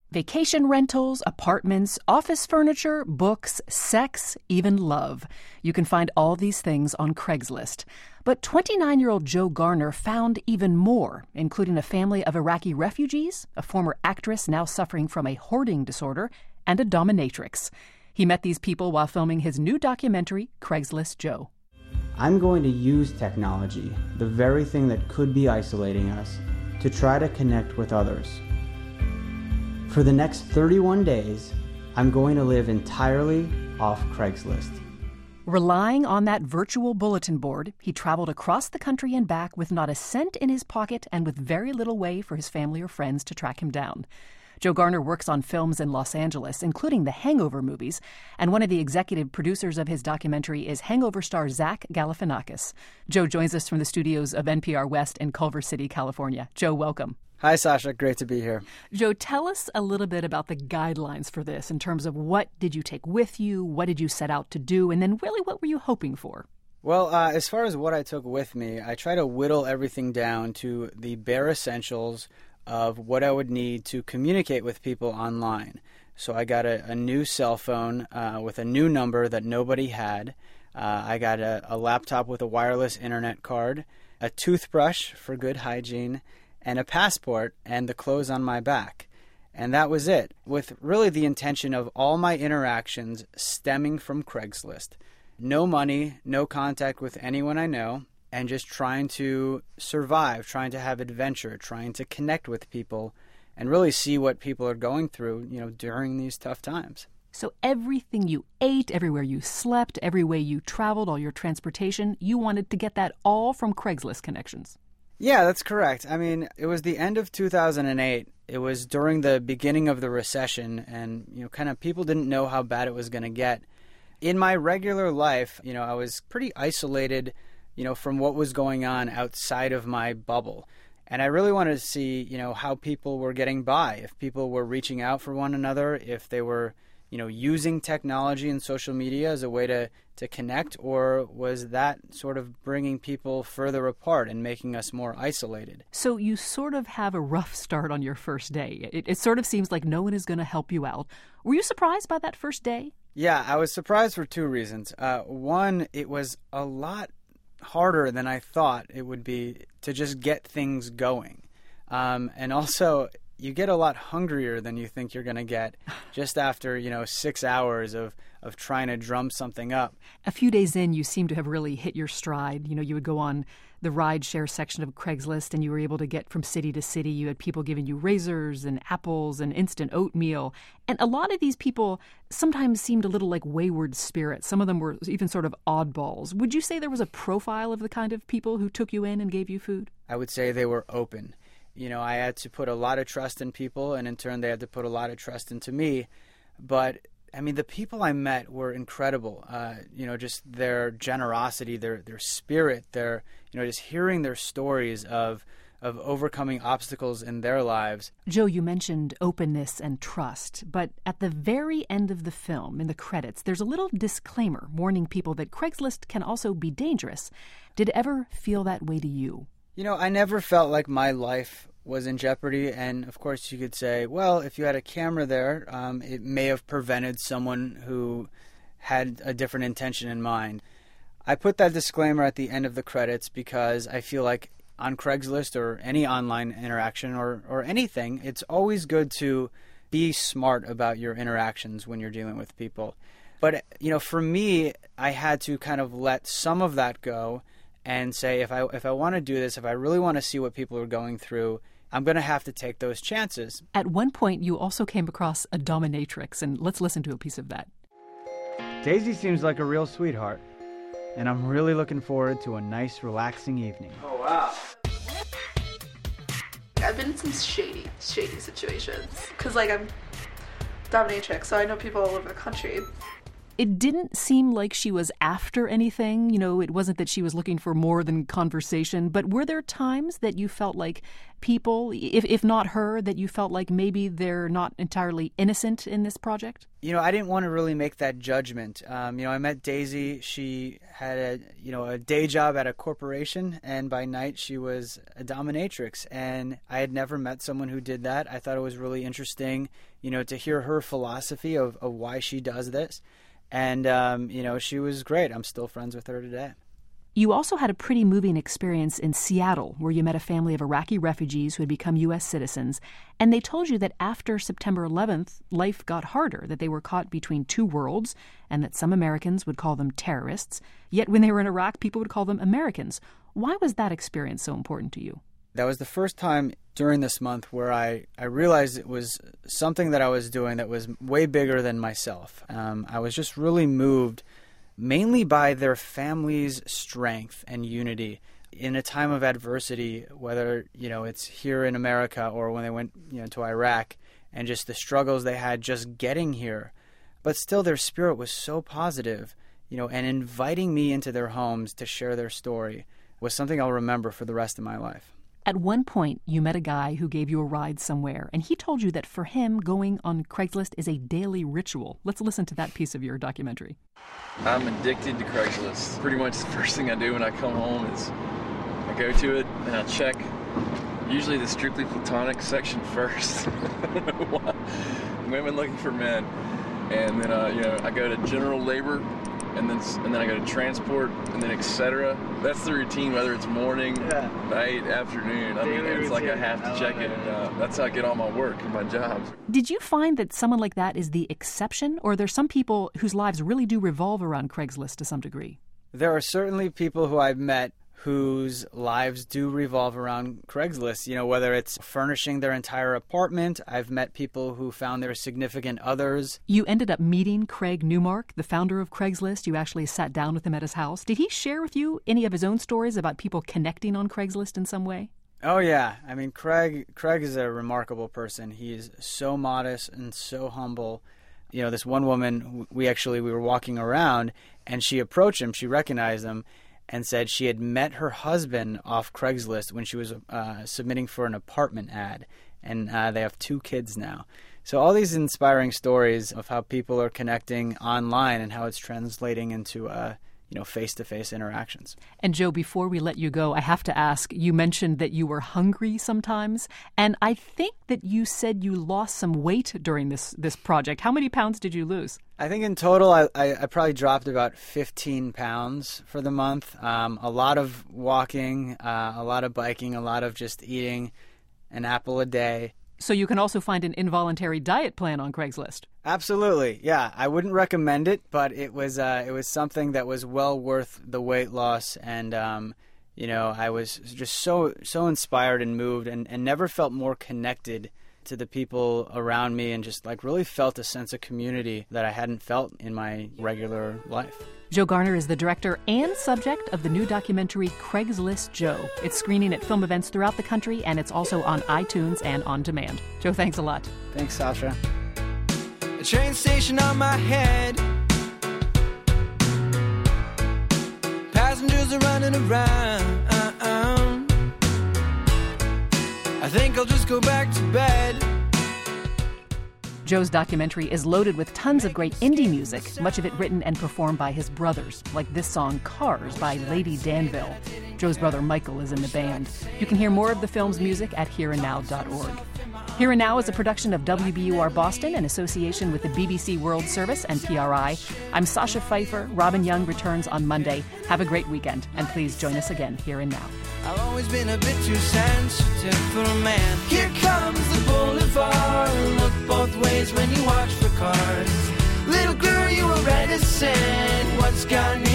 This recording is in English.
Vacation rentals, apartments, office furniture, books, sex, even love. You can find all these things on Craigslist. But 29-year-old Joe Garner found even more, including a family of Iraqi refugees, a former actress now suffering from a hoarding disorder, and a dominatrix. He met these people while filming his new documentary, Craigslist Joe. I'm going to use technology, the very thing that could be isolating us, to try to connect with others. For the next 31 days, I'm going to live entirely off Craigslist. Relying on that virtual bulletin board, he traveled across the country and back with not a cent in his pocket and with very little way for his family or friends to track him down. Joe Garner works on films in Los Angeles, including the Hangover movies, and one of the executive producers of his documentary is Hangover star Zach Galifianakis. Joe joins us from the studios of NPR West in Culver City, California. Joe, welcome. Hi, Sasha. Great to be here. Joe, tell us a little bit about the guidelines for this in terms of what did you take with you, what did you set out to do, and then really what were you hoping for? Well, as far as what I took with me, I try to whittle everything down to the bare essentials of what I would need to communicate with people online. So I got a new cell phone with a new number that nobody had. I got a laptop with a wireless internet card, a toothbrush for good hygiene, and a passport and the clothes on my back. And that was it, with really the intention of all my interactions stemming from Craigslist. No money, no contact with anyone I know, and just trying to survive, trying to have adventure, trying to connect with people, and really see what people are going through, during these tough times. So everything you ate, everywhere you slept, every way you traveled, all your transportation, you wanted to get that all from Craigslist connections. Yeah, that's correct. I mean, it was the end of 2008. It was during the beginning of the recession, and, kind of people didn't know how bad it was going to get. In my regular life, I was pretty isolated, from what was going on outside of my bubble. And I really wanted to see, how people were getting by, if people were reaching out for one another, if they were, using technology and social media as a way to connect, or was that sort of bringing people further apart and making us more isolated? So you sort of have a rough start on your first day. It sort of seems like no one is going to help you out. Were you surprised by that first day? Yeah, I was surprised for two reasons. One, it was a lot harder than I thought it would be to just get things going. And also, you get a lot hungrier than you think you're going to get just after, 6 hours of trying to drum something up. A few days in, you seem to have really hit your stride. You would go on the ride-share section of Craigslist, and you were able to get from city to city. You had people giving you razors and apples and instant oatmeal. And a lot of these people sometimes seemed a little like wayward spirits. Some of them were even sort of oddballs. Would you say there was a profile of the kind of people who took you in and gave you food? I would say they were open. I had to put a lot of trust in people, and in turn they had to put a lot of trust into me. But, the people I met were incredible. Just their generosity, their spirit, their, just hearing their stories of overcoming obstacles in their lives. Joe, you mentioned openness and trust, but at the very end of the film, in the credits, there's a little disclaimer warning people that Craigslist can also be dangerous. Did it ever feel that way to you? I never felt like my life was in jeopardy, and of course you could say, well, if you had a camera there, it may have prevented someone who had a different intention in mind. I put that disclaimer at the end of the credits because I feel like on Craigslist or any online interaction or anything, it's always good to be smart about your interactions when you're dealing with people. But, for me, I had to kind of let some of that go and say, if I want to do this, if I really want to see what people are going through, I'm going to have to take those chances. At one point, you also came across a dominatrix, and let's listen to a piece of that. Daisy seems like a real sweetheart, and I'm really looking forward to a nice, relaxing evening. Oh, wow. I've been in some shady situations. Because, I'm dominatrix, so I know people all over the country. It didn't seem like she was after anything. It wasn't that she was looking for more than conversation. But were there times that you felt like people, if not her, that you felt like maybe they're not entirely innocent in this project? I didn't want to really make that judgment. I met Daisy. She had a day job at a corporation, and by night she was a dominatrix. And I had never met someone who did that. I thought it was really interesting, to hear her philosophy of why she does this. And, she was great. I'm still friends with her today. You also had a pretty moving experience in Seattle, where you met a family of Iraqi refugees who had become U.S. citizens, and they told you that after September 11th, life got harder, that they were caught between two worlds, and that some Americans would call them terrorists, yet when they were in Iraq, people would call them Americans. Why was that experience so important to you? That was the first time during this month where I realized it was something that I was doing that was way bigger than myself. I was just really moved mainly by their family's strength and unity in a time of adversity, whether, it's here in America or when they went, to Iraq, and just the struggles they had just getting here. But still their spirit was so positive, and inviting me into their homes to share their story was something I'll remember for the rest of my life. At one point, you met a guy who gave you a ride somewhere, and he told you that for him, going on Craigslist is a daily ritual. Let's listen to that piece of your documentary. I'm addicted to Craigslist. Pretty much the first thing I do when I come home is I go to it and I check usually the strictly platonic section first. I don't know why. Women looking for men. And then, I go to general labor. And then I go to transport, and then etc. That's the routine, whether it's morning, night, afternoon. It's like I have to check it. And, that's how I get all my work and my jobs. Did you find that someone like that is the exception, or are there some people whose lives really do revolve around Craigslist to some degree? There are certainly people who I've met whose lives do revolve around Craigslist, whether it's furnishing their entire apartment. I've met people who found their significant others. You ended up meeting Craig Newmark, the founder of Craigslist. You actually sat down with him at his house. Did he share with you any of his own stories about people connecting on Craigslist in some way? Oh, yeah. I mean, Craig is a remarkable person. He's so modest and so humble. This one woman, we were walking around, and she approached him. She recognized him and said she had met her husband off Craigslist when she was submitting for an apartment ad, and they have 2 kids now. So all these inspiring stories of how people are connecting online and how it's translating into face-to-face interactions. And Joe, before we let you go, I have to ask, you mentioned that you were hungry sometimes, and I think that you said you lost some weight during this project. How many pounds did you lose? I think in total I probably dropped about 15 pounds for the month. A lot of walking, a lot of biking, a lot of just eating an apple a day. So you can also find an involuntary diet plan on Craigslist. Absolutely, yeah. I wouldn't recommend it, but it was something that was well worth the weight loss, and I was just so inspired and moved, and never felt more connected to the people around me, and just really felt a sense of community that I hadn't felt in my regular life. Joe Garner is the director and subject of the new documentary Craigslist Joe. It's screening at film events throughout the country, and it's also on iTunes and on demand. Joe, thanks a lot. Thanks, Sasha. A train station on my head. Passengers are running around. I think I'll just go back to bed. Joe's documentary is loaded with tons of great indie music, much of it written and performed by his brothers, like this song Cars by Lady Danville. Joe's brother Michael is in the band. You can hear more of the film's music at hereandnow.org. Here and Now is a production of WBUR Boston in association with the BBC World Service and PRI. I'm Sasha Pfeiffer. Robin Young returns on Monday. Have a great weekend, and please join us again here and Now. I've always been a bit too sensitive for a man. Here comes the boulevard. Look both ways when you watch for cars. Little girl, you were reticent. What's gotten